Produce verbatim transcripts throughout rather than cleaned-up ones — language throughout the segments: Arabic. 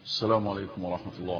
السلام عليكم ورحمة الله.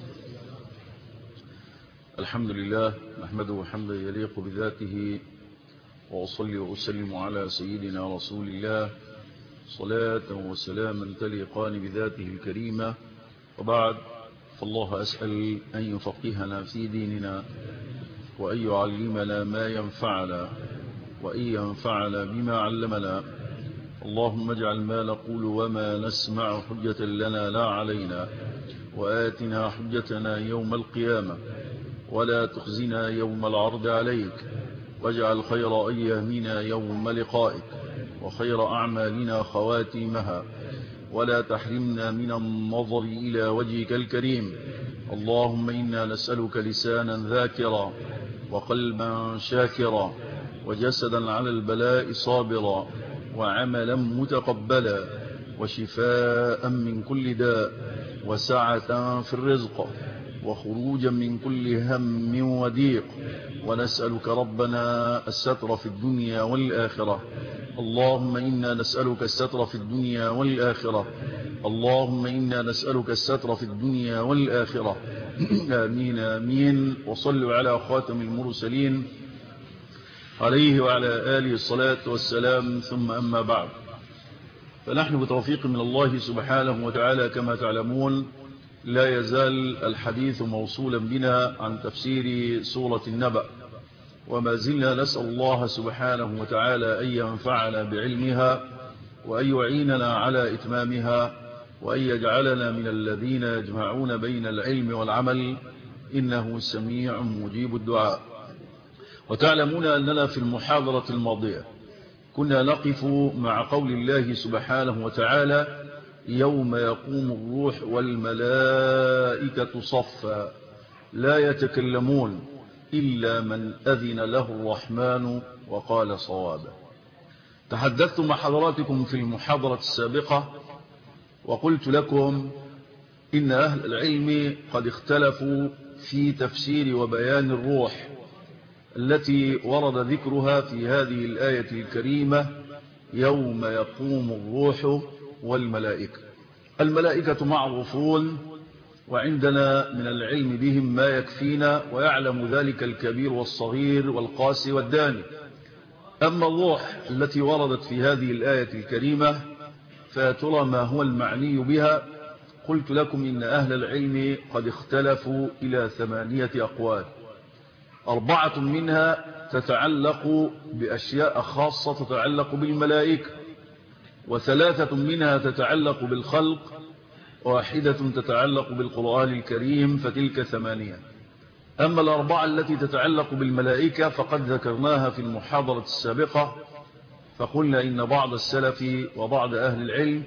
الحمد لله نحمده حمدا يليق بذاته، وأصلي وأسلم على سيدنا رسول الله صلاة وسلاما تليقان بذاته الكريمة، وبعد، فالله أسأل أن يفقهنا في ديننا، وأن يعلمنا ما ينفعنا، وأن ينفعنا بما علمنا. اللهم اجعل ما نقول وما نسمع حجة لنا لا علينا، وآتنا حجتنا يوم القيامة، ولا تخزنا يوم العرض عليك، واجعل خير أيامنا يوم لقائك، وخير أعمالنا خواتيمها، ولا تحرمنا من النظر إلى وجهك الكريم. اللهم إنا نسألك لسانا ذاكرا، وقلبا شاكرا، وجسدا على البلاء صابرا، وعملا متقبلا، وشفاء من كل داء، وسعة في الرزق، وخروجا من كل هم وضيق. ونسألك ربنا الستر في الدنيا والآخرة. اللهم إنا نسألك الستر في الدنيا والآخرة. اللهم إنا نسألك الستر في الدنيا والآخرة. آمين آمين. وصلوا على خاتم المرسلين عليه وعلى آله الصلاة والسلام، ثم أما بعد، فنحن بتوفيق من الله سبحانه وتعالى كما تعلمون لا يزال الحديث موصولا بنا عن تفسير سورة النبأ، وما زلنا نسأل الله سبحانه وتعالى أن ينفعنا بعلمها، وأن يعيننا على إتمامها، وأن يجعلنا من الذين يجمعون بين العلم والعمل، إنه سميع مجيب الدعاء. وتعلمون أننا في المحاضرة الماضية كنا نقف مع قول الله سبحانه وتعالى: يوم يقوم الروح والملائكة صفا لا يتكلمون إلا من أذن له الرحمن وقال صوابا. تحدثت مع حضراتكم في المحاضرة السابقة وقلت لكم إن أهل العلم قد اختلفوا في تفسير وبيان الروح التي ورد ذكرها في هذه الآية الكريمة: يوم يقوم الروح والملائكة. الملائكة معروفون، وعندنا من العلم بهم ما يكفينا، ويعلم ذلك الكبير والصغير والقاسي والداني. أما الروح التي وردت في هذه الآية الكريمة فترى ما هو المعني بها. قلت لكم إن أهل العلم قد اختلفوا إلى ثمانية أقوال، أربعة منها تتعلق بأشياء خاصة تتعلق بالملائكة، وثلاثة منها تتعلق بالخلق، واحدة تتعلق بالقرآن الكريم، فتلك ثمانية. أما الأربعة التي تتعلق بالملائكة فقد ذكرناها في المحاضرة السابقة، فقلنا إن بعض السلف وبعض أهل العلم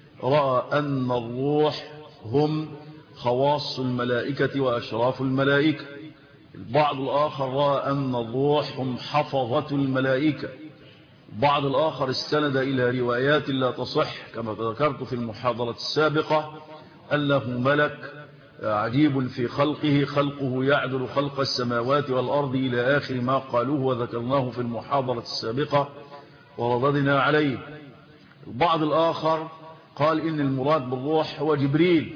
رأى أن الروح هم خواص الملائكة وأشراف الملائكة. البعض الآخر رأى أن الروح هم حفظة الملائكة. بعض الآخر استند إلى روايات لا تصح كما ذكرت في المحاضرة السابقة، أنه ملك عجيب في خلقه، خلقه يعدل خلق السماوات والأرض إلى آخر ما قالوه وذكرناه في المحاضرة السابقة ورددنا عليه. البعض الآخر قال إن المراد بالروح هو جبريل،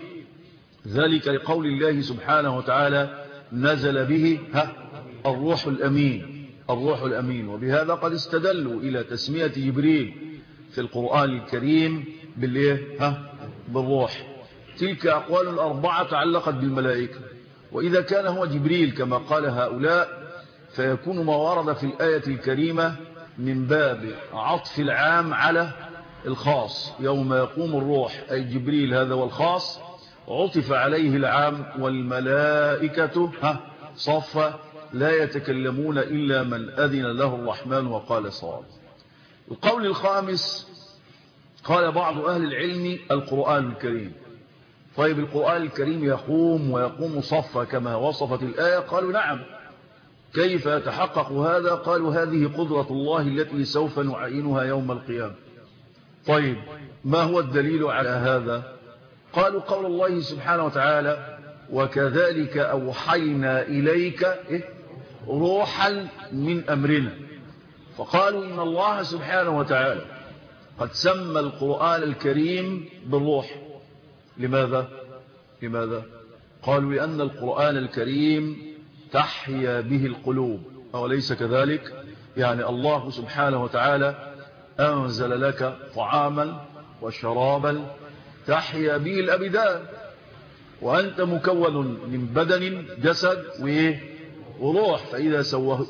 ذلك لقول الله سبحانه وتعالى: نزل به ها الروح الأمين. الروح الأمين، وبهذا قد استدلوا إلى تسمية جبريل في القرآن الكريم بالإيه؟ ها بالروح. تلك أقوال الأربعة تعلقت بالملائكة، وإذا كان هو جبريل كما قال هؤلاء فيكون ما ورد في الآية الكريمة من باب عطف العام على الخاص. يوم يقوم الروح أي جبريل هذا والخاص، عطف عليه العام: والملائكة ها صفا لا يتكلمون إلا من أذن له الرحمن وقال صواب. القول الخامس قال بعض أهل العلم: القرآن الكريم. طيب القرآن الكريم يقوم ويقوم صفا كما وصفت الآية؟ قالوا نعم. كيف يتحقق هذا؟ قالوا هذه قدرة الله التي سوف نعينها يوم القيامة. طيب ما هو الدليل على هذا؟ قالوا قول الله سبحانه وتعالى: وكذلك أوحينا إليك روحا من أمرنا. فقالوا إن الله سبحانه وتعالى قد سمى القرآن الكريم بالروح. لماذا؟ لماذا؟ قالوا لأن القرآن الكريم تحيا به القلوب، أوليس كذلك؟ يعني الله سبحانه وتعالى أنزل لك طعاما وشرابا تحيا به الأبدان، وأنت مكون من بدن جسد وروح، فإذا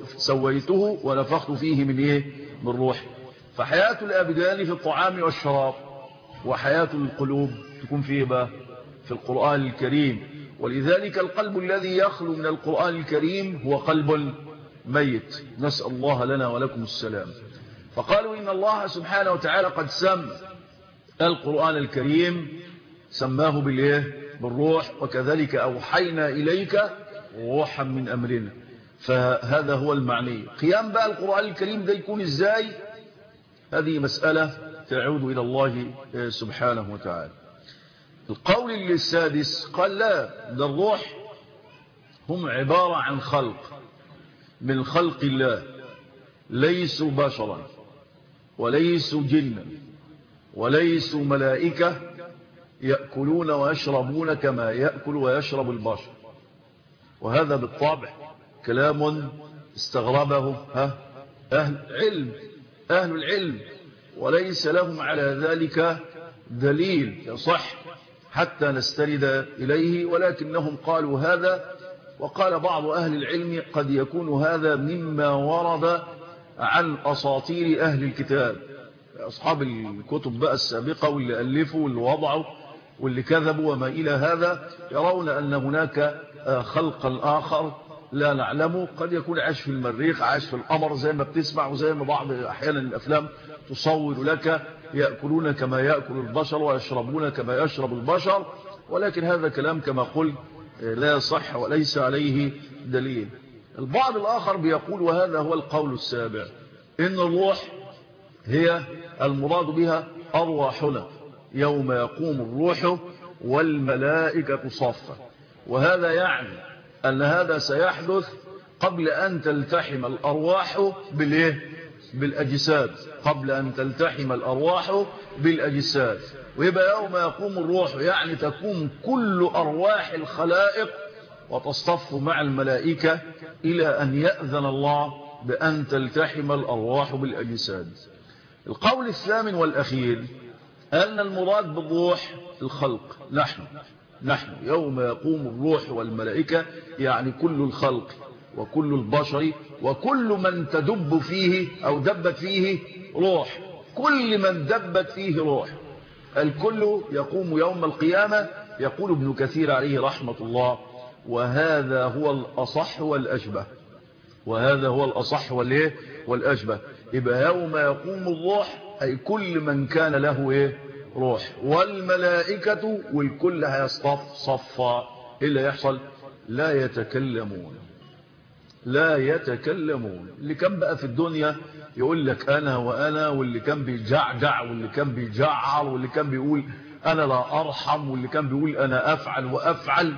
سويته ونفخت فيه من إيه؟ من روح. فحياة الأبدان في الطعام والشراب، وحياة القلوب تكون فيه بقى في القرآن الكريم. ولذلك القلب الذي يخلو من القرآن الكريم هو قلب ميت، نسأل الله لنا ولكم السلام. فقالوا إن الله سبحانه وتعالى قد سمى القرآن الكريم، سماه بالإيه؟ بالروح، وكذلك أوحينا إليك روحا من أمرنا. فهذا هو المعني. قيام بقى القرآن الكريم ده يكون إزاي؟ هذه مسألة تعود إلى الله سبحانه وتعالى. القول السادس قال لا، ده الروح هم عبارة عن خلق من خلق الله، ليسوا بشرا وليسوا جنا وليسوا ملائكة يأكلون ويشربون كما يأكل ويشرب البشر. وهذا بالطبع كلام استغربه ها أهل العلم أهل العلم وليس لهم على ذلك دليل يصح حتى نستند إليه، ولكنهم قالوا هذا. وقال بعض أهل العلم قد يكون هذا مما ورد عن أساطير أهل الكتاب، أصحاب الكتب بقى السابقة واللي ألفوا واللي وضعوا واللي كذبوا وما إلى هذا، يرون أن هناك خلقا آخر لا نعلمه، قد يكون عاش في المريخ، عاش في القمر، زي ما بتسمع وزي ما بعض أحيانا الأفلام تصور لك يأكلون كما يأكل البشر ويشربون كما يشرب البشر. ولكن هذا كلام كما قلت لا يصح وليس عليه دليل. البعض الآخر بيقول، وهذا هو القول السابع، إن الروح هي المراد بها أرواحنا يوم يقوم الروح والملائكة صفا. وهذا يعني أن هذا سيحدث قبل أن تلتحم الأرواح بالإيه؟ بالأجساد، قبل أن تلتحم الأرواح بالأجساد. ويبقى يوم يقوم الروح يعني تقوم كل أرواح الخلائق وتصطف مع الملائكة إلى أن يأذن الله بأن تلتحم الأرواح بالأجساد. القول الثامن والأخير أن المراد بالروح الخلق، نحن نحن يوم يقوم الروح والملائكة يعني كل الخلق وكل البشر وكل من تدب فيه أو دبت فيه روح، كل من دبت فيه روح، الكل يقوم يوم القيامة. يقول ابن كثير عليه رحمة الله: وهذا هو الأصح والأشبه، وهذا هو الأصح والإيه والأشبه. يبقى يوم يقوم الروح أي كل من كان له إيه روح، والملائكة والكل هيصطف صفا. إلا يحصل لا يتكلمون لا يتكلمون. اللي كان بقى في الدنيا يقول لك أنا وأنا، واللي كان بيجعجع واللي كان بيجعر واللي كان بيقول أنا لا أرحم واللي كان بيقول أنا أفعل وأفعل،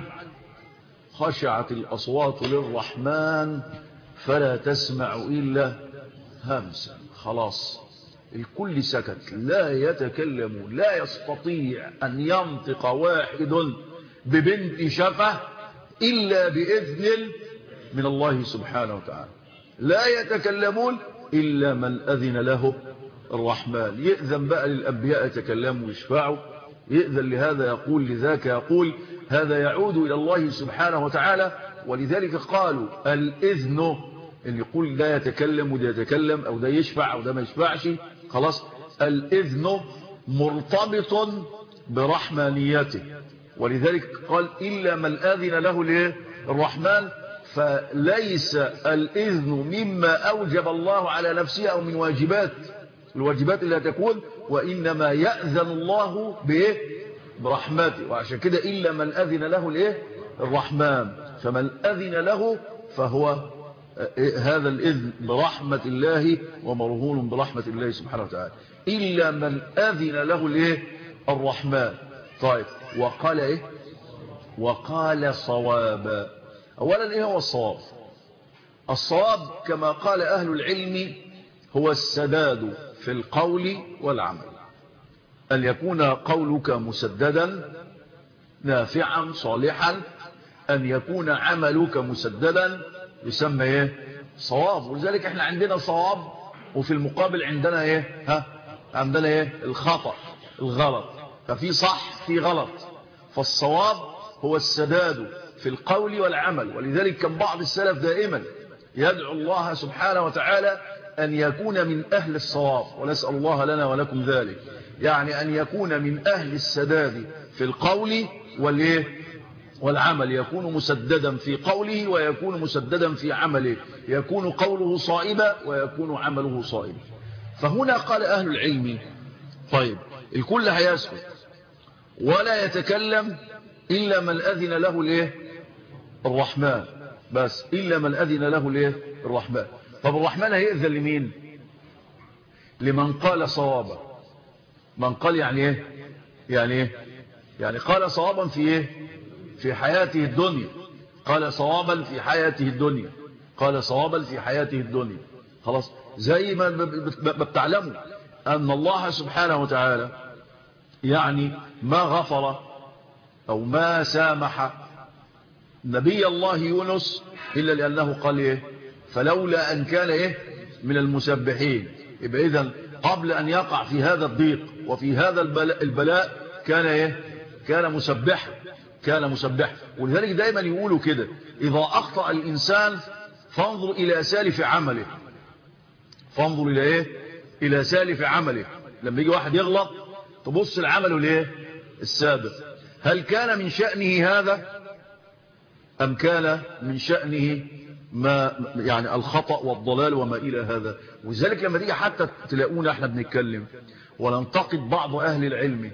خشعت الأصوات للرحمن فلا تسمع إلا همسا. خلاص الكل سكت، لا يتكلمون، لا يستطيع أن ينطق واحد ببنت شفة إلا بإذن من الله سبحانه وتعالى. لا يتكلمون إلا من أذن له الرحمن. يأذن بقى للأنبياء يتكلموا ويشفعوا، يأذن لهذا يقول لذاك يقول، هذا يعود إلى الله سبحانه وتعالى. ولذلك قالوا الإذن إن يقول ده يتكلم وده يتكلم أو ده يشفع أو ده ما يشفعش، خلاص الإذن مرتبط برحمانيته. ولذلك قال إلا من أذن له الرحمن. فليس الإذن مما أوجب الله على نفسه أو من واجبات الواجبات اللي تكون، وإنما يأذن الله بإيه برحمته. وعشان كده إلا من أذن له الإيه الرحمن. فمن أذن له فهو هذا الإذن برحمة الله ومرهون برحمة الله سبحانه وتعالى. إلا من أذن له الإيه الرحمن. طيب وقال إيه وقال صوابا. أولا إيه هو الصواب؟ الصواب كما قال أهل العلم هو السداد في القول والعمل، أن يكون قولك مسددا نافعا صالحا أن يكون عملك مسددا يسمى إيه؟ صواب. ولذلك احنا عندنا صواب وفي المقابل عندنا إيه؟ ها؟ عندنا إيه؟ الخطأ الغلط. ففي صح في غلط. فالصواب هو السداد في القول والعمل. ولذلك كان بعض السلف دائما يدعو الله سبحانه وتعالى أن يكون من أهل الصواب، ونسأل الله لنا ولكم ذلك. يعني أن يكون من أهل السداد في القول والإيه؟ والعمل، يكون مسددا في قوله ويكون مسددا في عمله، يكون قوله صائبا ويكون عمله صائبا. فهنا قال أهل العلم طيب الكل هيسكت ولا يتكلم إلا من أذن له الإيه؟ الرحمن، بس إلا من أذن له الإيه؟ الرحمن. طب الرحمن هيأذن لمين؟ لمن قال صوابا. من قال يعني إيه؟ يعني إيه؟ يعني قال صوابا في إيه؟ في حياته الدنيا. قال صوابا في حياته الدنيا. قال صوابا في حياته الدنيا. خلاص. زي ما بتعلموا أن الله سبحانه وتعالى يعني ما غفر أو ما سامح نبي الله يونس إلا لأنه قال إيه؟ فلولا أن كان إيه؟ من المسبحين. يبقى إذن قبل أن يقع في هذا الضيق وفي هذا البلاء, البلاء كان إيه؟ كان مسبحا. كان مسبحا. ولذلك دائما يقولوا كده إذا أخطأ الإنسان فانظر إلى سالف عمله. فانظر إلى إيه؟ إلى سالف عمله. لما يجي واحد يغلط تبص العمل ليه؟ السابق. هل كان من شأنه هذا أم كان من شأنه ما يعني الخطأ والضلال وما إلى هذا؟ ولذلك لما تيجي حتى تلاقونا احنا بنتكلم وننتقد بعض أهل العلم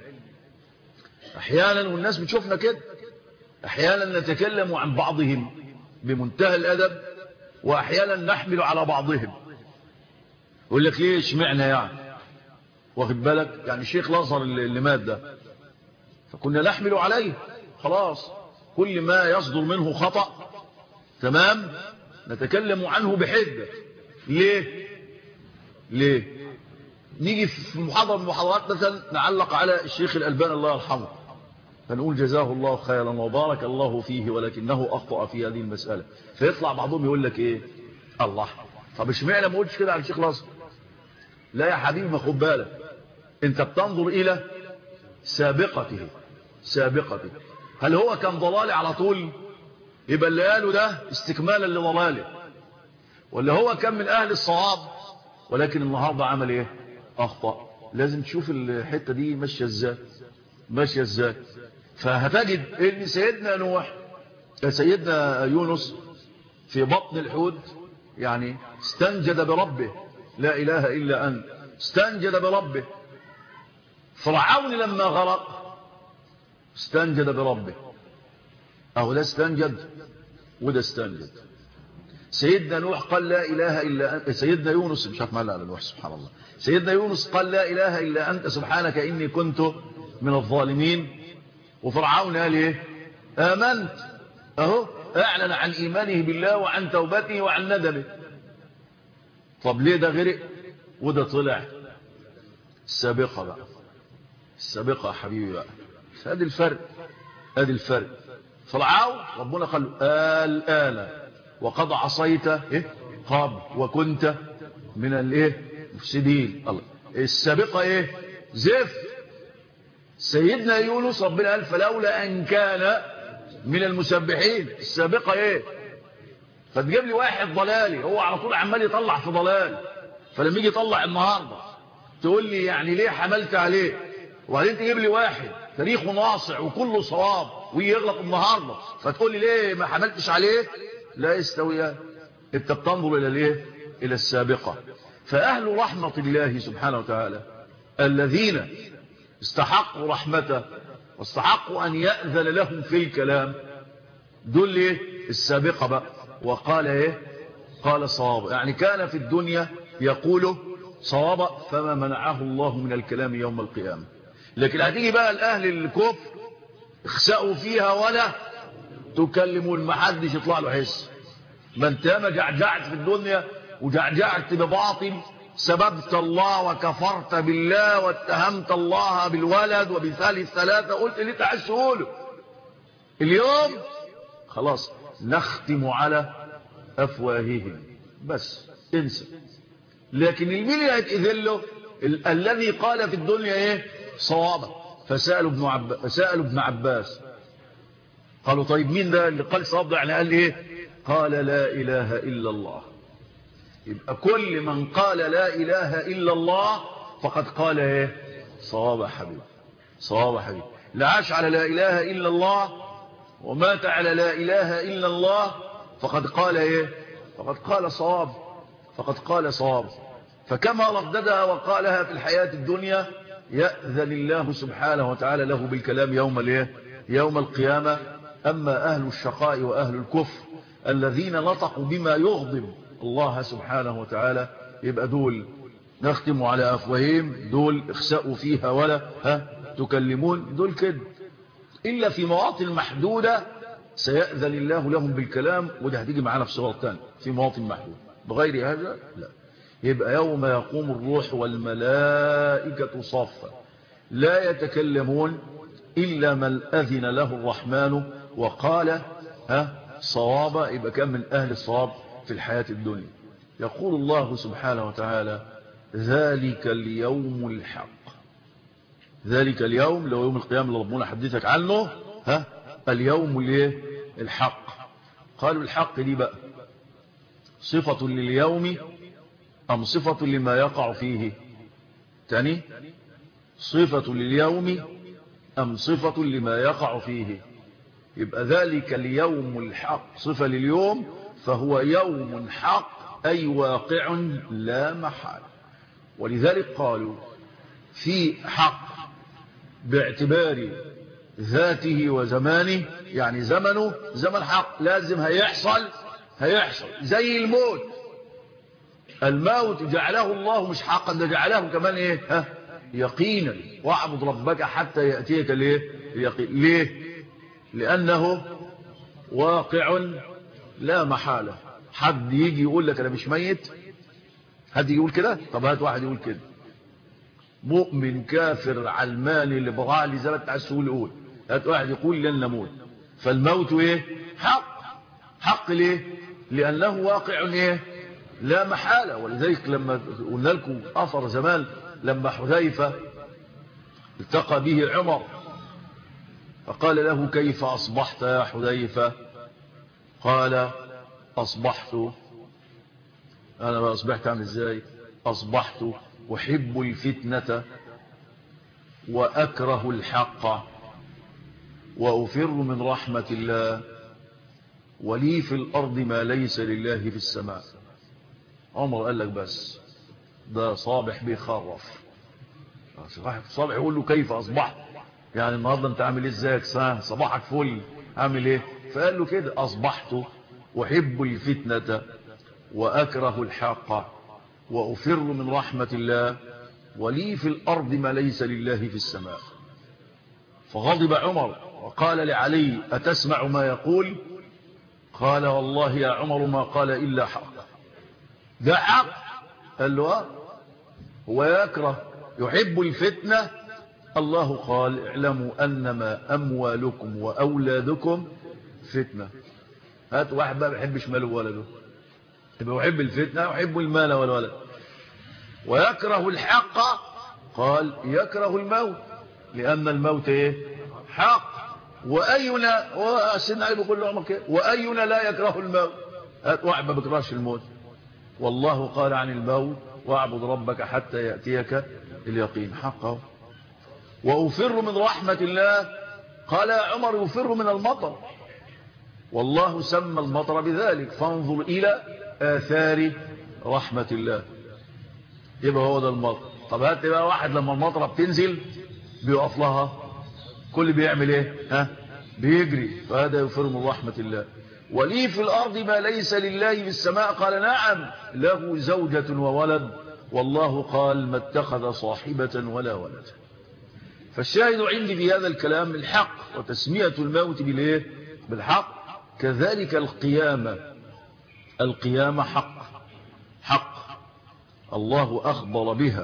أحيانا، والناس بتشوفنا كده، أحيانا نتكلم عن بعضهم بمنتهى الأدب وأحيانا نحمل على بعضهم. يقول لك ليه اشمعنا يعني؟ واخد بالك؟ يعني الشيخ الأزهر اللي مات ده فكنا نحمل عليه خلاص، كل ما يصدر منه خطأ تمام نتكلم عنه بحدة. ليه؟ ليه؟ نيجي في محاضرة من المحاضرات مثلا نعلق على الشيخ الألباني الله يرحمه فنقول جزاه الله خيرا وبارك الله فيه ولكنه أخطأ في هذه المسألة. فيطلع بعضهم يقول لك إيه؟ الله، طب اشمعنى ما قلتش كده على الشيخ الأزهر؟ لا يا حبيبي ما خد بالك، انت بتنظر إلى سابقته. سابقته هل هو كان ضلالي على طول يبقى اللي قاله ده استكمالا لضلاله، ولا هو كان من أهل الصواب ولكن النهارده عمل ايه؟ أخطأ. لازم تشوف الحتة دي ماشية ازاي ماشية ازاي. فهتجد ان سيدنا نوح سيدنا يونس في بطن الحوت يعني استنجد بربه لا إله إلا أنت، استنجد بربه. فرعون لما غرق استنجد بربه، أو ده استنجد وده استنجد. سيدنا نوح قال لا إله إلا أنت، سيدنا يونس مش عارف مالي على الوحش سبحان الله، سيدنا يونس قال لا إله إلا أنت سبحانك إني كنت من الظالمين. وفرعون قال إيه؟ آمنت. أهو أعلن عن إيمانه بالله وعن توبته وعن ندمه. طب ليه ده غرق وده طلع؟ السابقة بقى، السابقة يا حبيبي بقى. هذا الفرق، هذا الفرق. فرعون ربنا قال الآن وقد عصيت إيه؟ قبل وكنت من الايه؟ مفسدين. الله. السابقة ايه؟ زف. سيدنا يونس ربنا قال فلولا ان كان من المسبحين. السابقة ايه؟ فتجيب لي واحد ضلالي هو على طول عمال يطلع في ضلال، فلما يجي يطلع النهارده تقول لي يعني ليه حملت عليه؟ وبعدين تجيب لي واحد تاريخه ناصع وكله صواب ويغلط النهارده فتقول لي ليه ما حملتش عليه؟ لا يستويان. انت بتنظر الى الايه؟ الى السابقة. فاهل رحمة الله سبحانه وتعالى الذين استحقوا رحمته واستحقوا ان يأذن لهم في الكلام دول ايه؟ السابقة بقى. وقال ايه؟ قال صواب، يعني كان في الدنيا يقول صواب فما منعه الله من الكلام يوم القيامة. لكن هتيجي بقى الاهل الكفر اخسأوا فيها ولا تكلمون، ما حدش يطلع له حس. ما انت ما جعجعت في الدنيا وجعجعت بباطل، سببت الله وكفرت بالله واتهمت الله بالولد وبثالث ثلاثة، قلت اللي انت عايز تقوله اليوم خلاص نختم على أفواههم بس انسى. لكن المين اللي هيتأذن له؟ ال الذي قال في الدنيا ايه صوابا. فسألوا ابن, عب... فسألوا ابن عباس قالوا طيب مين ده اللي قال صواب ده؟ يعني قال ايه؟ قال لا إله إلا الله. يبقى كل من قال لا إله إلا الله فقد قال ايه صواب حبيب. صواب حبيب. لا عاش على لا إله إلا الله ومات على لا إله إلا الله فقد قال ايه فقد قال صواب. فقد قال صواب. فكما رددها وقالها في الحياة الدنيا يأذن الله سبحانه وتعالى له بالكلام يوم الايه يوم القيامة. أما أهل الشقاء وأهل الكفر الذين نطقوا بما يغضب الله سبحانه وتعالى يبقى دول نختم على أفواههم، دول اخسأوا فيها ولا ها تكلمون، دول كده. إلا في مواطن محدودة سيأذن الله لهم بالكلام، وده هتيجي معانا في صورة تانية في مواطن محدودة. بغير هذا لا. يبقى يوم يقوم الروح والملائكة صافا لا يتكلمون إلا من أذن له الرحمن وقال ها صوابا. يبقى كان من أهل الصواب في الحياة الدنيا. يقول الله سبحانه وتعالى ذلك اليوم الحق. ذلك اليوم لو يوم القيامة اللي ربنا حدثك عنه ها اليوم الايه الحق. قالوا الحق دي بقى صفة لليوم أم صفة لما يقع فيه؟ تاني صفة لليوم أم صفة لما يقع فيه؟ يبقى ذلك اليوم الحق صفة لليوم فهو يوم حق أي واقع لا محال. ولذلك قالوا في حق باعتبار ذاته وزمانه، يعني زمنه زمن حق لازم هيحصل هيحصل زي الموت. الموت جعله الله مش حقا، ده جعله كمان ايه ها يقينا. واعبد ربك حتى يأتيك ليه اليقين. ليه؟ لأنه واقع لا محالة. حد يجي يقول لك أنا مش ميت؟ حد يقول كده؟ طب هات واحد يقول كده. مؤمن كافر علماني ليبرالي زي ما انت عايز تقول قول. هات واحد يقول لن نموت. فالموت ايه حق. حق ليه؟ لأنه واقع ايه لا محالة. ولذلك لما قلنا لكم أثر زمان لما حذيفة التقى به عمر فقال له كيف أصبحت يا حذيفة؟ قال أصبحت أنا ما أصبحت عن إزاي؟ أصبحت أحب الفتنة وأكره الحق وأفر من رحمة الله ولي في الأرض ما ليس لله في السماء. عمر قال لك بس ده صابح بيخرف. صابح يقول له كيف أصبحت؟ يعني النهاردة أنت عامل إيه ازيك؟ صباحك فل عامل إيه؟ فقال له كده أصبحت أحب الفتنة وأكره الحق وأفر من رحمة الله ولي في الأرض ما ليس لله في السماء. فغضب عمر وقال لعلي أتسمع ما يقول؟ قال والله يا عمر ما قال إلا حق. ده حق. قال له آه. هو يكره يحب الفتنة. الله قال اعلموا أنما أموالكم وأولادكم فتنة. هات واحد بقى بيحبش ماله وولده يبقى يحب الفتنة ويحب المال والولد. ويكره الحق قال يكره الموت لأن الموت ايه حق. وأينا وسيدنا علي بيقول له عمر كده وأينا لا يكره الموت؟ هات واحد ما بيكرهش الموت. والله قال عن الموت واعبد ربك حتى يأتيك اليقين. حقه. وأفر من رحمة الله قال يا عمر يفر من المطر والله سمى المطر بذلك فانظر إلى آثار رحمة الله. يبقى هو ده المطر. طب هات بقى واحد لما المطره بتنزل بيقف لها كل بيعمل ايه ها بيجري. فهذا يفر من رحمة الله. ولي في الأرض ما ليس لله في السماء قال نعم له زوجة وولد والله قال ما اتخذ صاحبة ولا ولد. فالشاهد عندي في هذا الكلام الحق وتسمية الموت بالايه بالحق. كذلك القيامة. القيامة حق. حق الله أخبر بها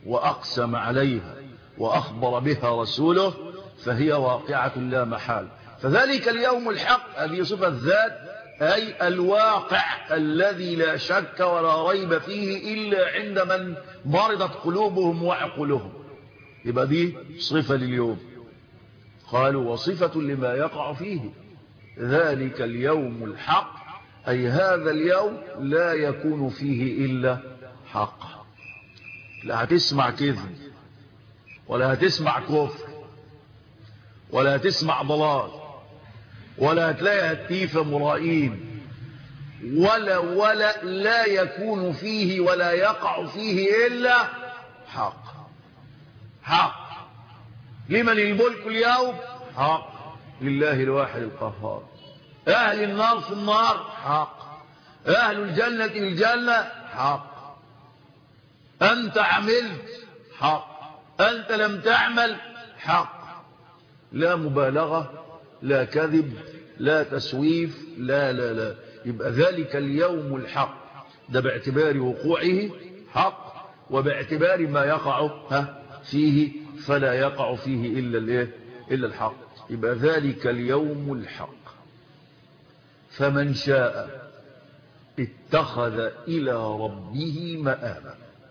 وأقسم عليها وأخبر بها رسوله فهي واقعة لا محال. فذلك اليوم الحق هذه صفة ذات، أي الواقع الذي لا شك ولا ريب فيه إلا عند من مرضت قلوبهم وعقولهم. يبقى دي صفة لليوم. قالوا وصفة لما يقع فيه. ذلك اليوم الحق أي هذا اليوم لا يكون فيه إلا حق. لا هتسمع كذب ولا هتسمع كفر ولا هتسمع ضلال ولا هتلاقي هتيفة مرائين ولا ولا لا يكون فيه ولا يقع فيه إلا حق. حق. لمن الملك اليوم؟ حق لله الواحد القهار. أهل النار في النار؟ حق. أهل الجنة الجنة؟ حق. أنت عملت؟ حق. أنت لم تعمل؟ حق. لا مبالغة، لا كذب، لا تسويف، لا لا لا. يبقى ذلك اليوم الحق ده باعتبار وقوعه حق، وباعتبار ما يقع فيه فلا يقع فيه إلا الايه إلا الحق. يبقى ذلك اليوم الحق. فمن شاء اتخذ إلى ربه مآبا.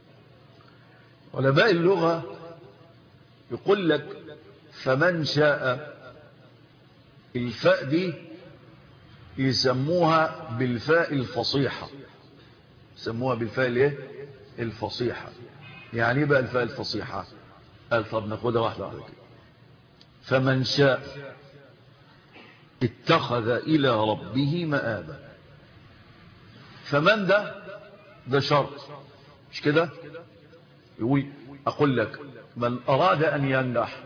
علماء اللغة يقول لك فمن شاء، الفاء دي يسموها بالفاء الفصيحة. يسموها بالفاء الايه الفصيحة. يعني ايه بقى الفاء الفصيحة؟ قال طب ناخدها واحدة واحدة كده. فمن شاء اتخذ إلى ربه مآبا. فمن ده ده شرط مش كده؟ يقول أقول لك من أراد أن ينجح،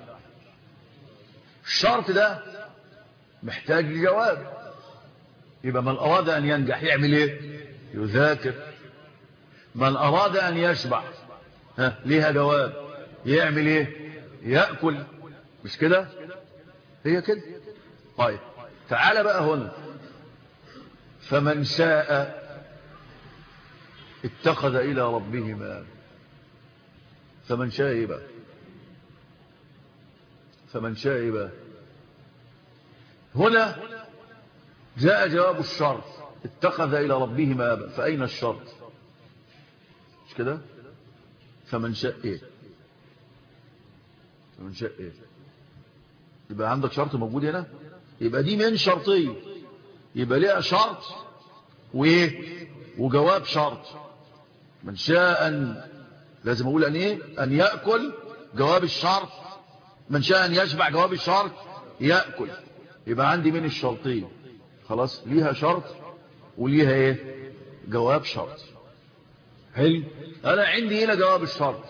الشرط ده محتاج لجواب. يبقى من أراد أن ينجح يعمل ايه؟ يذاكر. من أراد أن يشبع ها ليها جواب، يعمل ايه؟ يأكل. مش كده؟ هي كده. طيب تعال بقى هنا. فمن شاء اتخذ إلى ربه مآبا. فمن شاء ايه بقى؟ فمن شاء ايه بقى؟ هنا جاء جواب الشرط اتخذ إلى ربه مآبا. فأين الشرط؟ مش كده؟ فمن شاء ايه؟ فمن شاء ايه؟ يبقى عندك شرط موجود هنا. يبقى دي من شرطية، يبقى ليها شرط وايه وجواب شرط. من شاء أن لازم أقول أن ايه أن يأكل، جواب الشرط. من شاء أن يشبع، جواب الشرط يأكل. يبقى عندي من الشرطية خلاص، ليها شرط وليها ايه جواب شرط. حلو. انا عندي هنا جواب الشرط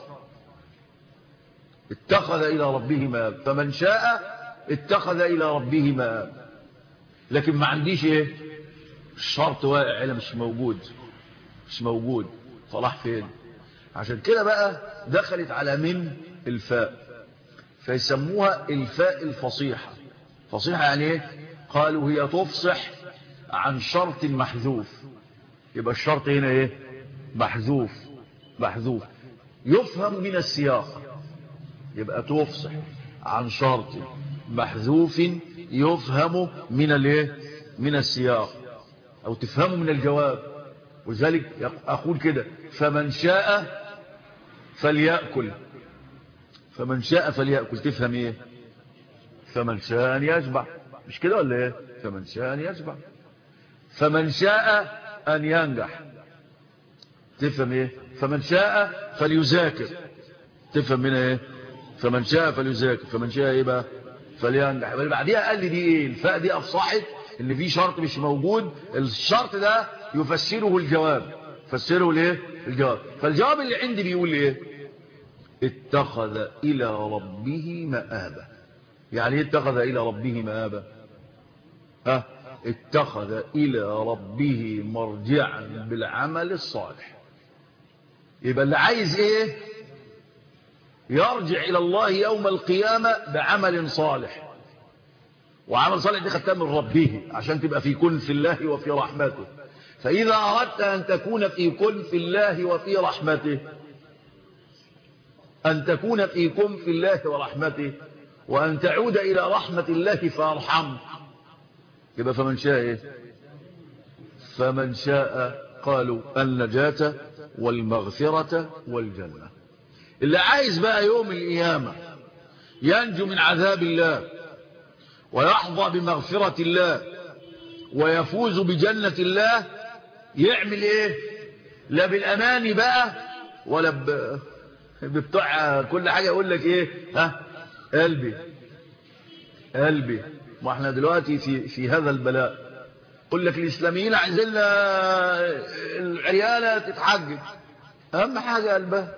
اتخذ الى ربه مآب. فمن شاء اتخذ الى ربه مآب. لكن ما عنديش ايه الشرط واقع هنا، مش موجود مش موجود صلاح فين؟ عشان كده بقى دخلت على من الفاء، فيسموها الفاء الفصيحة. فصيحة يعني ايه؟ قالوا هي تفصح عن شرط محذوف. يبقى الشرط هنا ايه محذوف. محذوف يفهم من السياق. يبقى تفصح عن شرط محذوف يفهم من الايه من السياق، او تفهمه من الجواب. ولذلك اقول كده فمن شاء فليأكل. فمن شاء فليأكل تفهم ايه؟ فمن شاء أن يشبع. مش كده ولا ايه؟ فمن شاء أن يشبع. فمن شاء أن ينجح تفهم ايه؟ فمن شاء فليذاكر تفهم منها ايه؟ فمن شاء فليذاكر. فمن شاء ايه بقى؟ فلينجح. بعديها قال لي دي ايه؟ الفاء دي افصحت ان في شرط مش موجود. الشرط ده يفسره الجواب. فسره الايه الجواب. فالجواب اللي عندي بيقول ايه؟ اتخذ الى ربه مآبا. يعني ايه اتخذ الى ربه مآبا؟ ها اتخذ الى ربه مرجعا بالعمل الصالح. يبقى اللي عايز ايه؟ يرجع الى الله يوم القيامة بعمل صالح. وعمل صالح دي خدتها من ربه عشان تبقى في كن في الله وفي رحمته. فإذا أردت أن تكون في كن في الله وفي رحمته، أن تكون في كن في الله ورحمته، وأن تعود إلى رحمة الله فارحم، يبقى فمن شاء إيه؟ فمن شاء قالوا النجاة والمغفرة والجنة. اللي عايز بقى يوم القيامة ينجو من عذاب الله ويحظى بمغفرة الله ويفوز بجنة الله يعمل ايه؟ لا بالأماني بقى ولا ب... ببتوع كل حاجة يقول لك ايه؟ ها قلبي قلبي. ما احنا دلوقتي في, في هذا البلاء. يقول لك الإسلاميين عايزين العيالة تتحجج. أهم حاجة قلبها،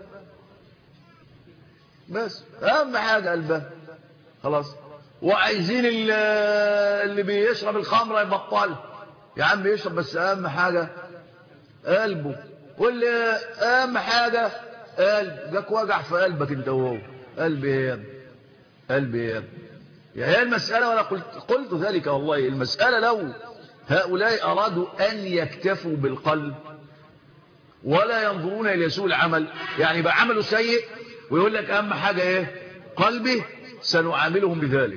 بس أهم حاجة قلبها خلاص. وعايزين اللي بيشرب الخمرة يبطل، يا عم يشرب بس أهم حاجة قلبه. واللي أهم حاجة قلب. جاك وجع في قلبك انت وهو، قلبي ايه قلبي ايه يا هي المسألة. ولا قلت, قلت ذلك والله. المسألة لو هؤلاء أرادوا أن يكتفوا بالقلب ولا ينظرون إلى سوء العمل، يعني بقى عمله سيء ويقول لك أهم حاجة إيه؟ قلبي، سنعاملهم بذلك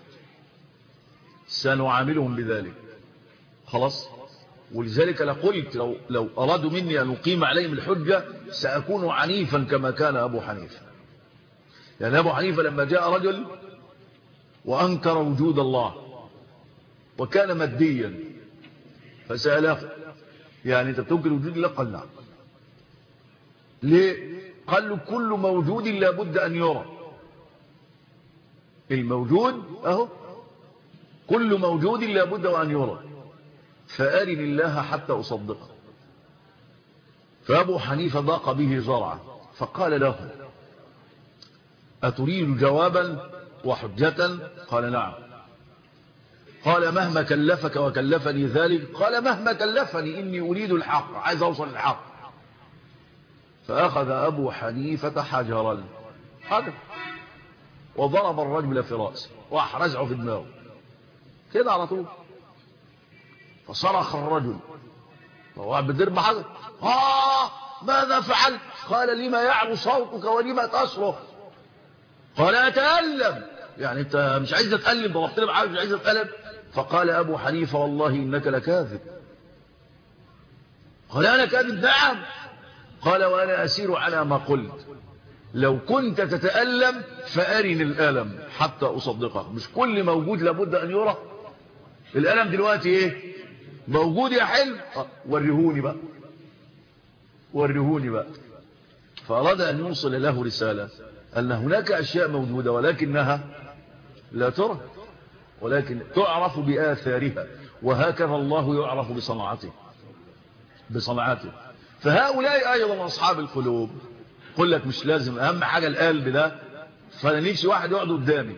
سنعاملهم بذلك خلاص. ولذلك لقلت لو, لو أرادوا مني أن أقيم عليهم الحجة سأكون عنيفا كما كان أبو حنيفة. يعني أبو حنيفة لما جاء رجل وأنكر وجود الله وكان ماديا فسأله يعني أنت بتنكر وجود الله؟ قال نعم. ليه؟ قال له كل موجود لابد أن يرى. الموجود أهو كل موجود لابد أن يرى، فأرني الله حتى أصدقه. فأبو حنيفة ضاق به زرعا فقال له أتريد جوابا وحجة؟ قال نعم. قال مهما كلفك وكلفني ذلك؟ قال مهما كلفني، إني أريد الحق، عايز أوصل الحق. فأخذ أبو حنيفة حجرا حجر وضرب الرجل في رأسه وأحرزعه في دماغه كده على طول. فصرخ الرجل وهو بضرب حجر آه ماذا فعلت؟ قال لما يعلو صوتك ولما تصرخ؟ قال أتألم، يعني أنت مش عايز تتألم؟ ضربت لي بحاجة مش عايز تتألم؟ فقال أبو حنيفة والله إنك لكاذب. قال أنا كاذب؟ نعم. قال وأنا أسير على ما قلت، لو كنت تتألم فأرني الألم حتى أصدقك. مش كل موجود لابد أن يرى. الألم دلوقتي إيه؟ موجود يا حلم، ورهوني بقى ورهوني بقى. فأراد أن يوصل له رسالة أن هناك أشياء موجودة ولكنها لا ترى، ولكن تعرف بآثارها، وهكذا الله يعرف بصنعته بصنعته. فهؤلاء أيضا أصحاب القلوب قل لك مش لازم أهم حاجة القلب ده. فأنا نفسي واحد يقعد قدامي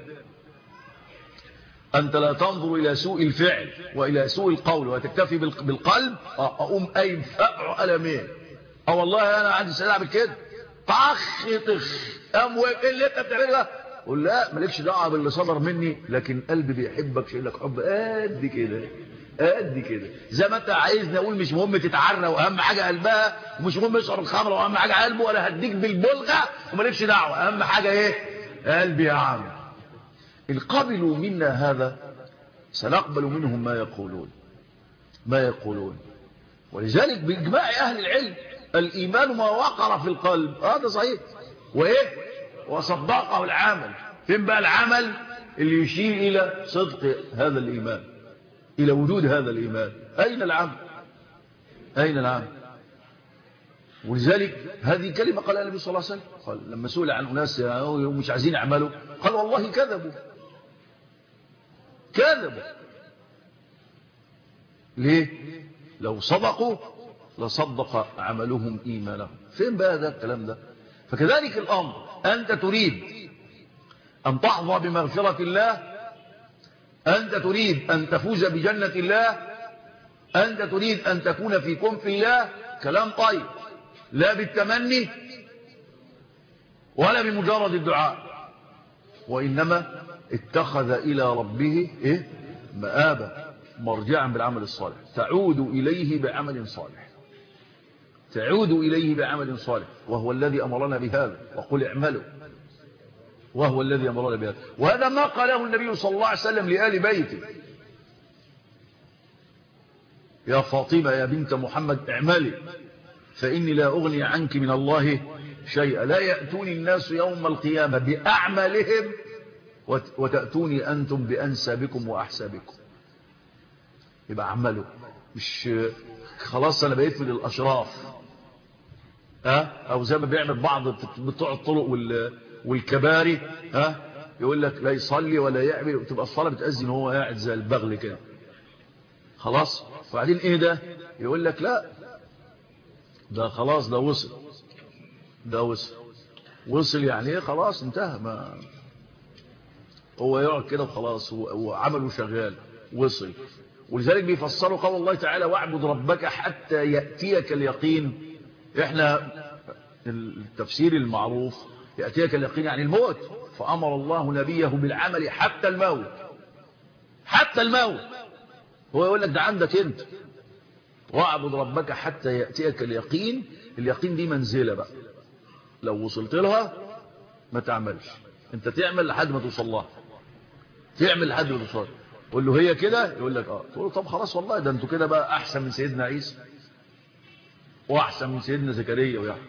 أنت لا تنظر إلى سوء الفعل وإلى سوء القول وتكتفي بالقلب، أقوم أي فقع ألمين. أو والله أنا عندي سلاح بالكده طخ طخ أموال إيه اللي أنت بتعمله ده؟ قل لا مالكش دعوة باللي صدر مني، لكن قلبي بيحبك شيء لك حب قد كده قد كده. زي ما انت عايزني اقول مش مهم تتعرى واهم حاجه قلبها، ومش مهم يشرب الخمر واهم حاجه قلبه، ولا هديك بالبلغه ومالكش دعوه، اهم حاجه ايه؟ قلبي يا عم. ان قبلوا منا هذا سنقبل منهم ما يقولون ما يقولون ولذلك باجماع اهل العلم الايمان ما وقر في القلب هذا صحيح، وايه؟ وصدقه العمل. فين بقى العمل اللي يشير الى صدق هذا الايمان، إلى وجود هذا الإيمان؟ أين العمل؟ أين العمل؟ ولذلك هذه كلمة قال النبي صلى الله عليه وسلم، قال لما سئل عن أناس مش عايزين يعملوا قال والله كذبوا كذبوا. ليه؟ لو صدقوا لصدق عملهم إيمانهم. فين بقى ده الكلام ده؟ فكذلك الأمر، أنت تريد أن تحظى بمغفرة الله، أنت تريد أن تفوز بجنة الله، أنت تريد أن تكون في كنف الله، كلام طيب، لا بالتمني ولا بمجرد الدعاء، وإنما اتخذ إلى ربه إيه؟ مآبا، مرجعا بالعمل الصالح، تعود إليه بعمل صالح تعود إليه بعمل صالح وهو الذي أمرنا بهذا، وقل اعملوا، وهو الذي أمرنا بهذا. وهذا ما قاله النبي صلى الله عليه وسلم لآل بيته. يا فاطمة يا بنت محمد اعملي فإني لا أغني عنك من الله شيئا، لا يأتوني الناس يوم القيامة بأعمالهم وتأتوني أنتم بأنسابكم وأحسابكم. يبقى عملوا، مش خلاص أنا بقيت من الأشراف، ها أو زي ما بيعمل بعض بتوع الطرق والكباري، ها يقول لك لا يصلي ولا يعمل، وتبقى الصلاة بتأذن وهو قاعد زي البغل كده خلاص. وبعدين ايه ده؟ يقول لك لا ده خلاص ده وصل، ده وصل وصل يعني ايه؟ خلاص انتهى، ما هو يقعد كده وخلاص، هو عمله شغال وصل. ولذلك بيفسروا قول الله تعالى واعبد ربك حتى يأتيك اليقين. احنا التفسير المعروف يأتيك اليقين يعني الموت، فأمر الله نبيه بالعمل حتى الموت، حتى الموت. هو يقول لك ده عندك انت، واعبد ربك حتى يأتيك اليقين. اليقين دي منزلة بقى، لو وصلت لها ما تعملش، انت تعمل لحد ما توصل لها، تعمل لحد ما توصل. قول له هي كده، يقول لك اه. تقول له طب خلاص والله ده انتوا كده بقى احسن من سيدنا عيسى واحسن من سيدنا زكريا ويحيى.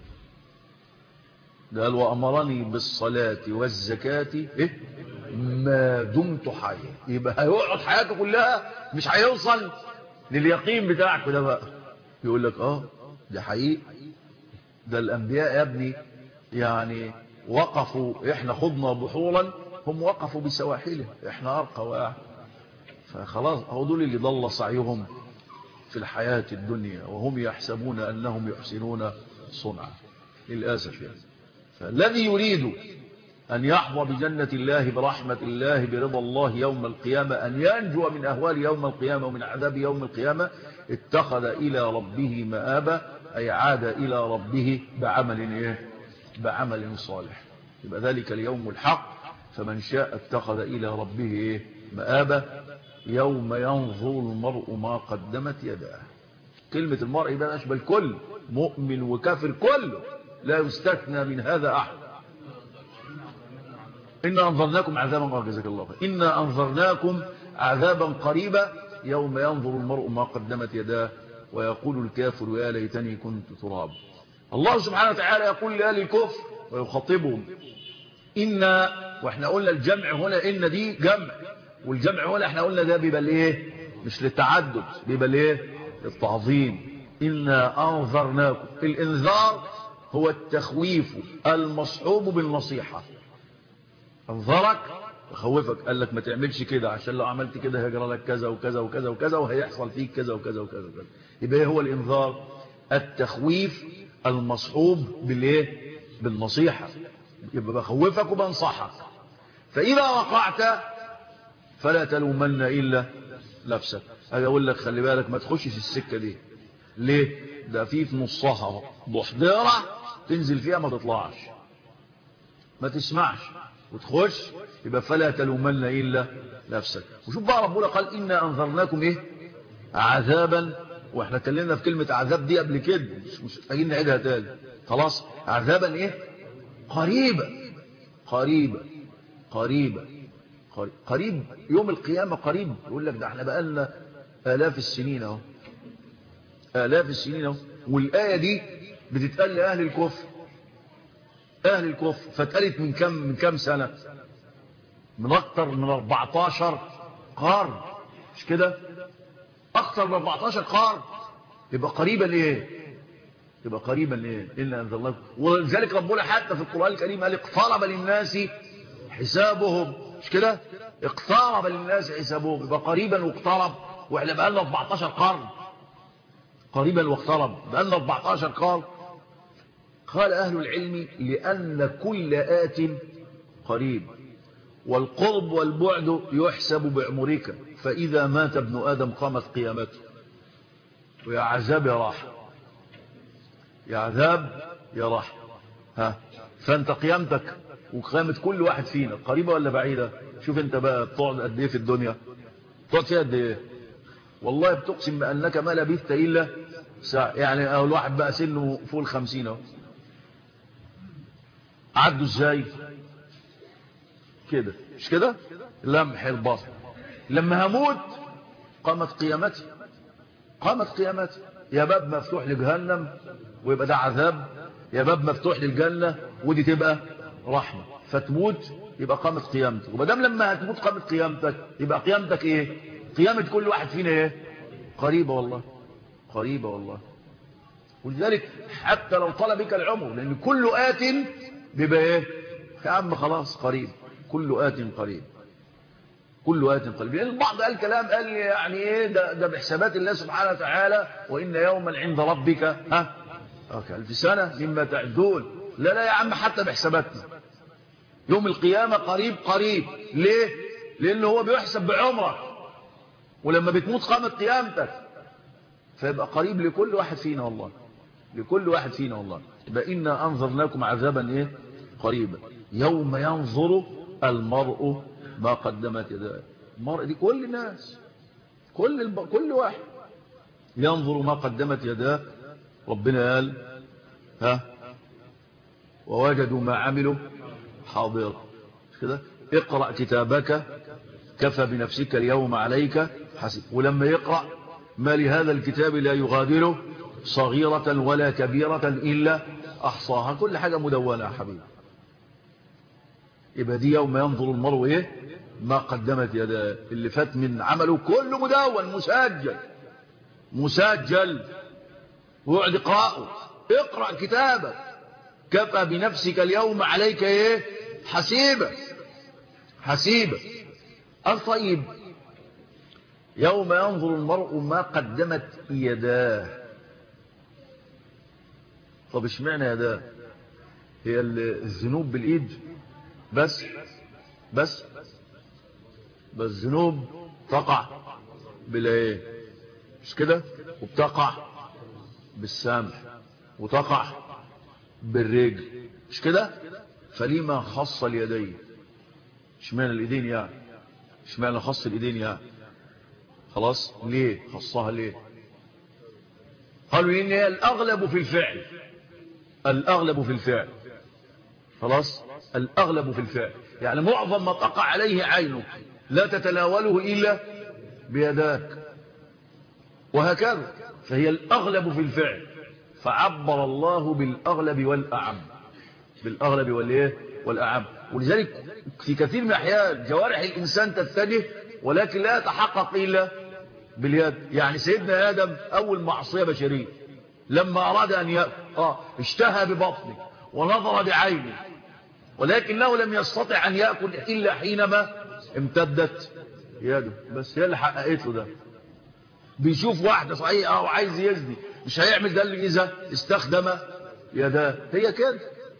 ده قال وأمرني بالصلاة والزكاة إيه؟ ما دمت حيا. يبقى هيقعد حياته كلها مش هيوصل لليقين بتاعك ده بقى. يقول لك اه ده حقيقي، ده الأنبياء يا ابني يعني وقفوا، احنا خضنا بحورا هم وقفوا بسواحله، احنا أرقى واحد. فخلاص هو دول اللي ضل سعيهم في الحياة الدنيا وهم يحسبون أنهم يحسنون صنعا للأسف يعني. فالذي يريد أن يحظى بجنة الله برحمة الله برضا الله يوم القيامة، أن ينجو من أهوال يوم القيامة ومن عذاب يوم القيامة، اتخذ إلى ربه مآبا، أي عاد إلى ربه بعمل إيه؟ بعمل صالح. يبقى ذلك اليوم الحق، فمن شاء اتخذ إلى ربه إيه؟ مآبا يوم ينظر المرء ما قدمت يداه. كلمة المرء ده أشبه الكل، مؤمن وكافر كله، لا يستثنى من هذا أحد. إنا أنظرناكم عذابا، جزاك الله خير، إنا أنظرناكم عذابا قريبا يوم ينظر المرء ما قدمت يداه ويقول الكافر يا ليتني كنت تراب. الله سبحانه وتعالى يقول لأهل الكفر ويخاطبهم إنا، واحنا قلنا الجمع هنا إن دي جمع، والجمع هنا احنا قلنا ده بيبقى الايه؟ مش للتعدد، بيبقى الايه؟ للتعظيم. إنا أنظرناكم، الإنذار هو التخويف المصحوب بالنصيحة. انظرك وخوفك، قال لك ما تعملش كده عشان لو عملت كده هيجرى لك كذا وكذا وكذا وكذا وهيحصل فيك كذا وكذا وكذا وكذا. يبقى هو الانذار التخويف المصحوب بالايه؟ بالنصيحة. يبقى بخوفك وبنصحك، فإذا وقعت فلا تلومن إلا نفسك. أجي أقول لك خلي بالك ما تخشش السكة دي. ليه؟ ده في في نصها بحضيرة تنزل فيها ما تطلعش، ما تسمعش وتخش. يبقى فلا تلومن إلا نفسك. وشوف بقى ربنا قال إنا أنذرناكم إيه؟ عذابا. واحنا اتكلمنا في كلمة عذاب دي قبل كده، مش محتاجين نعيدها تاني. خلاص عذابا إيه؟ قريبا قريبا قريبا قريب يوم القيامة قريب. يقول لك ده احنا بقالنا آلاف السنين اهو، آلاف السنين اهو. والآية دي بتتقال لأهل الكفر، أهل الكفر، فاتقالت من كم من كم سنة؟ من أكتر من أربعتاشر قرن، مش كده؟ أكتر من أربعتاشر قرن. يبقى قريبا ليه؟ يبقى قريبا ليه؟ إلا أنزل الله. ولذلك ربنا حتى في القرآن الكريم قال اقترب للناس حسابهم، مش كده؟ اقترب للناس حسابهم. يبقى قريبا واقترب، واحنا بقالنا أربعتاشر قرن. قريبا واقترب بقالنا أربعتاشر قرن. قال أهل العلم لأن كل آت قريب، والقرب والبعد يحسب بعمرك، فإذا مات ابن آدم قامت قيامته. ويا عذاب يا راح، يا عذاب يا راح. ها فأنت قيامتك وقيامة كل واحد فينا قريبة ولا بعيدة؟ شوف انت بقى بتقعد قد ايه في الدنيا، بتقعد فيها قد ايه؟ والله بتقسم بأنك ما لبثت إلا ساعة. يعني اهو الواحد بقى سنه فوق الخمسين اهو، عدوا ازاي كده؟ مش كده؟ لمح البصر. لما هموت قامت قيامتي. قامت قيامته. يا باب مفتوح لجهنم ويبقى ده عذاب، يا باب مفتوح للجنة ودي تبقى رحمة. فتموت يبقى قامت قيامتك، ومادام لما هتموت قامت قيامتك يبقى قيامتك ايه؟ قيامة كل واحد فينا ايه؟ قريبة والله، قريبة والله. ولذلك حتى لو طال بك العمر، لان كل آت بيبقى ايه؟ يا عم خلاص قريب، كل آت قريب، كل آت قريب. لان البعض قال كلام قال يعني ايه ده, ده بحسابات الله سبحانه وتعالى، وان يوما عند ربك ها كألف سنة مما تعدون. لا لا يا عم، حتى بحساباتنا يوم القيامة قريب قريب. ليه؟ لأنه هو بيحسب بعمرك، ولما بتموت قامت قيامتك، فيبقى قريب لكل واحد فينا والله، لكل واحد فينا والله. يبقى إنا أنظرناكم عذابا إيه؟ قريبا يوم ينظر المرء ما قدمت يداه. المرء دي كل الناس، كل الب... كل واحد ينظر ما قدمت يداه. ربنا قال ها ووجدوا ما عملوا حاضر كده. اقرأ كتابك كفى بنفسك اليوم عليك حسب. ولما يقرأ ما لهذا الكتاب لا يغادر صغيرة ولا كبيرة إلا أحصاها، كل حاجة مدونة يا حبيبي. يبقى دي يوم ينظر المرء إيه؟ ما قدمت يداه، اللي فات من عمله كله مدون مسجل مسجل، ويقعد يقرأه. اقرأ كتابك كفى بنفسك اليوم عليك ايه؟ حسيبة حسيبة. الطيب يوم ينظر المرء ما قدمت يداه. طب اشمعنى يداه؟ هي الذنوب بالايد بس بس بس الذنوب تقع بالايه؟ مش كده؟ وبتقع بالسمع وتقع بالرجل، مش كده؟ فلما خص اليدين؟ اشمعنى الايدين يعني؟ اشمعنى خص الايدين يعني؟ خلاص ليه خصها ليه؟ قالوا ان هي الاغلب في الفعل، الاغلب في الفعل. خلاص الاغلب في الفعل، يعني معظم ما تقع عليه عينك لا تتناوله الا بيداك، وهكذا. فهي الاغلب في الفعل، فعبر الله بالاغلب والاعم، بالاغلب والايه والاعم. ولذلك في كثير من الاحيان جوارح الانسان تتجه ولكن لا يتحقق الا باليد. يعني سيدنا ادم اول معصيه بشريه لما اراد ان ياكل اه اشتهى ببطنه ونظر بعينه، ولكنه لم يستطع ان ياكل الا حينما امتدت يده، بس هي اللي حققت له ده. بيشوف واحده صحيح اه وعايز يزني، مش هيعمل ده اللي اذا استخدم يداه. هي كده.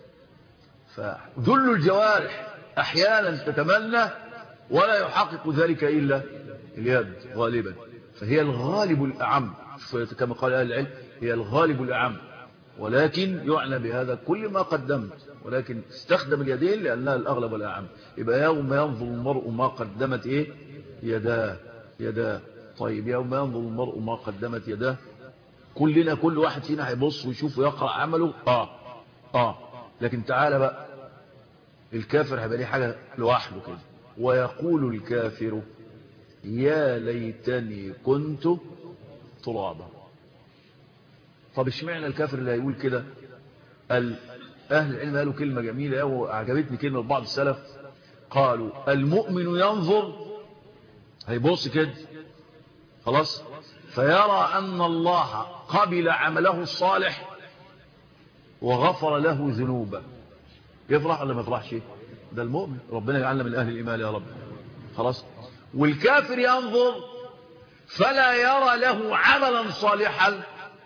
فذل الجوارح احيانا تتمنى ولا يحقق ذلك الا اليد غالبا. فهي الغالب الاعم كما قال اهل العلم، هي الغالب الاعم، ولكن يعنى بهذا كل ما قدمت، ولكن استخدم اليدين لانها الاغلب والاعم. يبقى يوم ينظر المرء ما قدمت ايه؟ يداه يداه. طيب يوم ينظر المرء ما قدمت يداه، كلنا كل واحد فينا هيبص ويشوف ويقرأ عمله اه اه لكن تعالى بقى الكافر هيبقى ليه حاجة لوحده كده. ويقول الكافر يا ليتني كنت ترابا. طب اشمعنى الكافر اللي هيقول كده؟ اهل العلم قالوا كلمة جميلة وعجبتني كلمة بعض السلف، قالوا المؤمن ينظر هيبص كده خلاص فيرى أن الله قبل عمله الصالح وغفر له ذنوبه، يفرح ولا ما يفرحش؟ ده المؤمن، ربنا يجعلنا من أهل الإيمان يا رب. خلاص. والكافر ينظر فلا يرى له عملا صالحا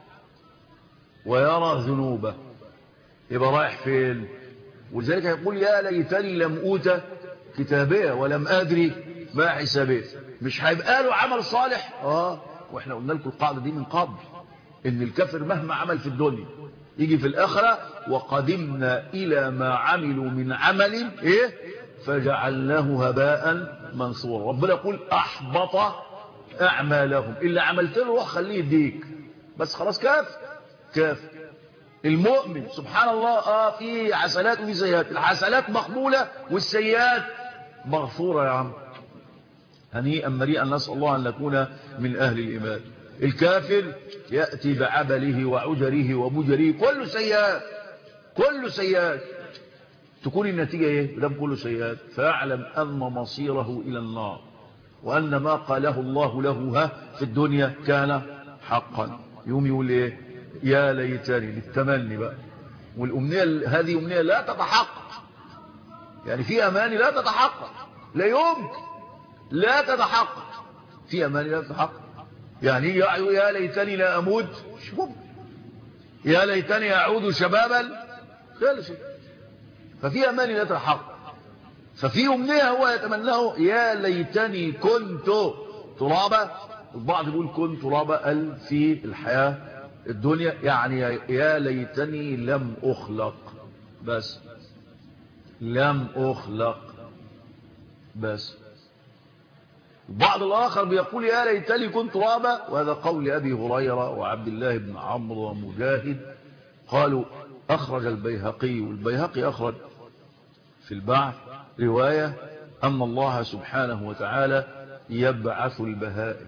ويرى ذنوبه، يبقى رايح فين؟ ولذلك يقول يا ليتني لم أوت كتابيه ولم أدري ما حسابيه. مش هيبقى له عمل صالح اه واحنا قلنا لكم القاعده دي من قبل، ان الكافر مهما عمل في الدنيا يجي في الاخره وقدمنا الى ما عملوا من عمل ايه فجعلناه هباء منصورا. ربنا يقول احبط اعمالهم، اللي عملت له روح خليه يديك بس خلاص. كافر كافر. المؤمن سبحان الله اه في حسنات وفي سيئات، الحسنات مقبوله والسيئات مغفوره يا عم. هنيئا مريئا، نسأل الله أن نكون من أهل الإيمان. الكافر يأتي بعبله وعجره وبجره كله سيئات، كله سيئات، تكون النتيجة ايه؟ لم كله سيئات، فيعلم أن مصيره إلى النار، وأن ما قاله الله له ها في الدنيا كان حقا. يوم يقول ايه؟ يا ليتني، للتمني بقى، والأمنية هذه أمنية لا تتحقق، يعني في أماني لا تتحقق، لا يمكن لا تتحقق، في أماني لا تتحقق. يعني يا ليتني لا أموت، شوف، يا ليتني أعود شبابا، خلص. ففي أماني لا تتحقق، ففي أمنية هو يتمناه، يا ليتني كنت ترابا. البعض يقول كنت ترابا قال في الحياة الدنيا، يعني يا ليتني لم أخلق، بس لم أخلق بس. البعض الآخر بيقول يا ليتني كنت ترابا، وهذا قول أبي هريرة وعبد الله بن عمرو ومجاهد، قالوا أخرج البيهقي، والبيهقي أخرج في البعث رواية أن الله سبحانه وتعالى يبعث البهائم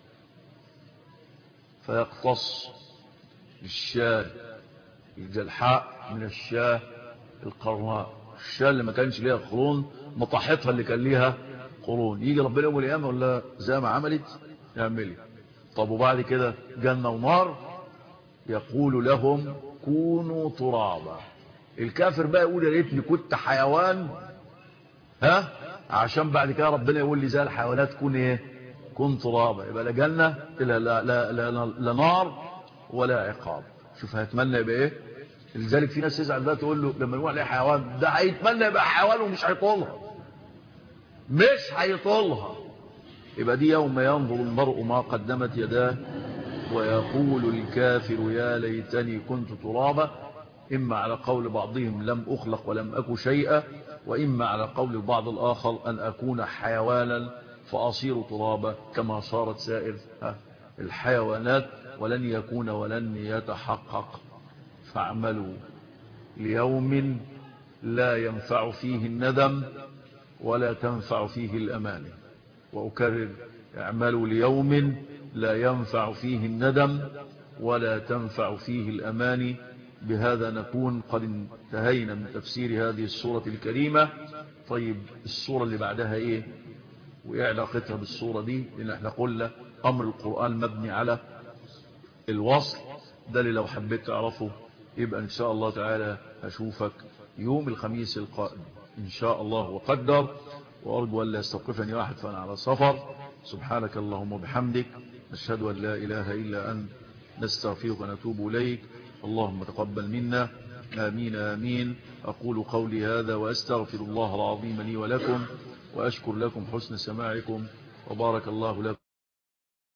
فيقتص الشاة الجلحاء من الشاة القرناء، الشاة اللي ما كانش ليها قرون مطاحتها اللي كان ليها قرون. يجي ربنا يوم القيامة ولا زي ما عملت يعملي. طب وبعد كده جنة ونار، يقول لهم كونوا ترابا. الكافر بقى يقول يا ريتني كنت حيوان، ها، عشان بعد كده ربنا يقول لي زي الحيوانات كون ايه؟ كن ترابا. يبقى لا جنة لا, لا, لا, لا, لا نار ولا عقاب. شوف هيتمنى يبقى ايه. لذلك في ناس تزعل بقى تقول له لما نقول عليه حيوان، ده هيتمنى يبقى حيوان ومش هيطولها، مش هيطولها. يبقى دي يوم ينظر المرء ما قدمت يداه ويقول الكافر يا ليتني كنت ترابا، إما على قول بعضهم لم أخلق ولم أك شيئا، وإما على قول البعض الآخر أن أكون حيوانا فأصير ترابا كما صارت سائر الحيوانات، ولن يكون ولن يتحقق. فاعملوا ليوم لا ينفع فيه الندم ولا تنفع فيه الأماني. وأكرر، اعملوا ليوم لا ينفع فيه الندم ولا تنفع فيه الأماني. بهذا نكون قد انتهينا من تفسير هذه السورة الكريمة. طيب السورة اللي بعدها ايه وايه علاقتها بالسورة دي؟ لان احنا قلنا امر القرآن مبني على الوصل. ده اللي لو حبيت تعرفه يبقى ان شاء الله تعالى اشوفك يوم الخميس القادم ان شاء الله وقدر، وارجو ان لا يستوقفني واحد فانا على سفر. سبحانك اللهم وبحمدك، نشهد ان لا اله الا انت، نستغفرك ونتوب اليك. اللهم تقبل منا، آمين آمين. أقول قولي هذا وأستغفر الله العظيم لي ولكم، وأشكر لكم حسن سماعكم، وبارك الله لكم.